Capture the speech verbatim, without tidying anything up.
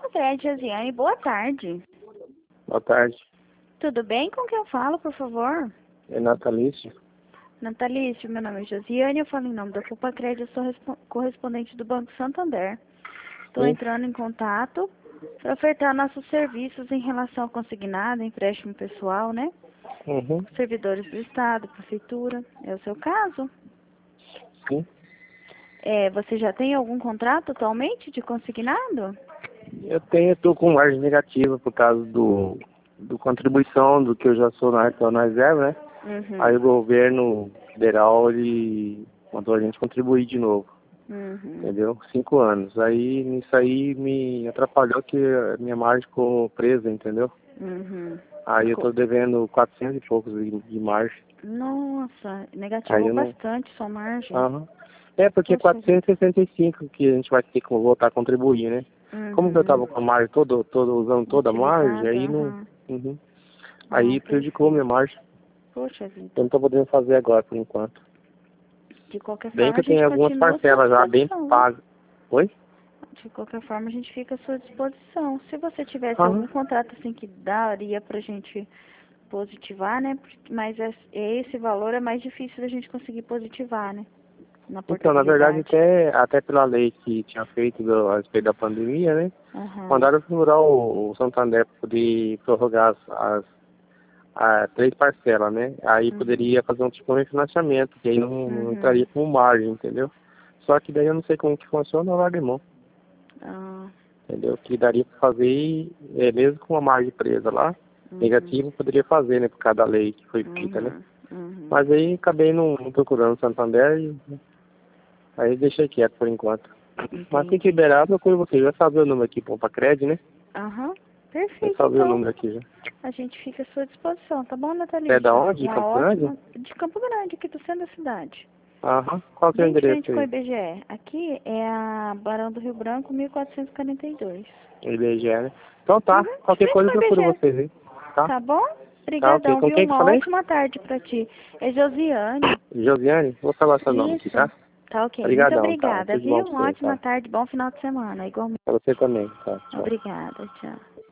Pacred, Josiane, boa tarde. Boa tarde. Tudo bem? Com quem eu falo, por favor? É Natalício? Natalício, meu nome é Josiane, eu falo em nome da Pacred, eu sou correspondente do Banco Santander. Estou Sim. entrando em contato para ofertar nossos serviços em relação ao consignado, empréstimo pessoal, né? Uhum. Servidores do Estado, Prefeitura. É o seu caso? Sim. É, você já tem algum contrato atualmente de consignado? Eu tenho, estou com margem negativa por causa do, do contribuição do que eu já sou na, na reserva, né? Uhum. Aí o governo federal, ele mandou a gente contribuir de novo, Uhum. entendeu? Cinco anos. Aí, nisso aí me atrapalhou que a minha margem ficou presa, entendeu? Uhum. Aí eu Ficou- tô devendo quatrocentos e poucos de, de margem. Nossa, Aí negativou eu não... bastante sua margem. Aham. É porque é Poxa vida. quatrocentos e sessenta e cinco que a gente vai ter que voltar a contribuir, né? Como que eu tava Uhum. com a margem todo, todo, usando toda a margem, Utilizada, aí não... aham. Uhum. Ah, Aí prejudicou a minha perfeito. margem. Poxa vida. Eu não tô podendo fazer agora, por enquanto. De qualquer Bem forma, que a eu tenho gente algumas continua à sua parcelas já bem disposição, né? pagas. Oi? De qualquer forma, a gente fica à sua disposição. Se você tivesse Aham. algum contrato assim que daria pra gente positivar, né? Mas é- esse valor é mais difícil da gente conseguir positivar, né? Na Então, na verdade, portabilidade. até, até pela lei que tinha feito do, a respeito da pandemia, né? Aham. Mandaram figurar o, o Santander para poder prorrogar as, as, as três parcelas, né? Aí Uhum. poderia fazer um tipo de refinanciamento, que aí não, não Uhum. entraria como margem, entendeu? Só que daí eu não sei como que funciona, eu largo mão, Ah, entendeu? Que daria para fazer, é, mesmo com a margem presa lá, uhum. negativo, poderia fazer, né? Por causa da lei que foi feita, né? Uhum. Uhum. Mas aí acabei não, não procurando o Santander e aí deixei quieto por enquanto. Mas tem que Entendi. liberar, procuro você. Já salvei o número aqui, pô, pra crédito, né? Aham. Já Perfeito, salvei o então. número aqui já. A gente fica à sua disposição, tá bom, É da Natalícia? onde? De Uma Campo Grande? ótima... De Campo Grande, aqui do centro da cidade. Aham. Qual que é o Bem de endereço frente com o aí? I B G E. Aqui é a Barão do Rio Branco, mil quatrocentos e quarenta e dois. I B G E, né? Então tá. Uhum, de Qualquer frente coisa com eu o procuro I B G E. vocês aí. Tá? Tá bom? Tá, ok. Obrigadão, Com viu? quem que eu Uma falei? ótima tarde pra ti. É Josiane. Josiane? Vou falar seu nome aqui, Isso. tá? Tá ok. Muito Obrigadão, tá? obrigada, Tudo bom viu? pra Uma você, ótima tá? tarde, bom final de semana. Igualmente. Pra você também, tá? Tchau. Obrigada. Tchau.